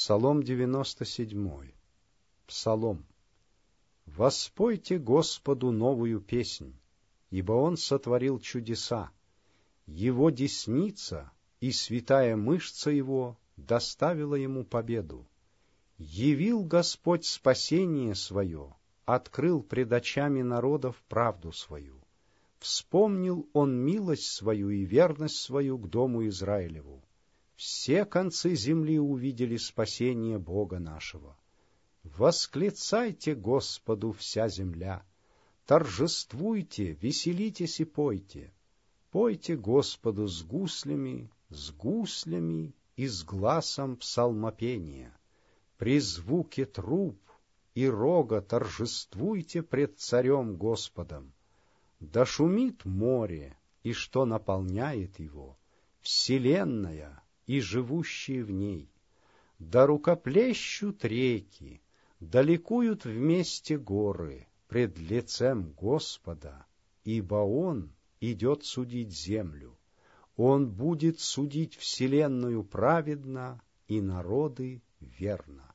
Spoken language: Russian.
Псалом 97. Псалом. Воспойте Господу новую песнь, ибо Он сотворил чудеса. Его десница и святая мышца Его доставила Ему победу. Явил Господь спасение Свое, открыл пред очами народов правду Свою. Вспомнил Он милость Свою и верность Свою к дому Израилеву. Все концы земли увидели спасение Бога нашего. Восклицайте Господу вся земля, торжествуйте, веселитесь и пойте. Пойте Господу с гуслями и с гласом псалмопения. При звуке труб и рога торжествуйте пред Царем Господом. Да шумит море, и что наполняет его, вселенная и живущие в ней. Да рукоплещут реки, да ликуют вместе горы пред лицем Господа, ибо Он идет судить землю. Он будет судить вселенную праведно и народы верно.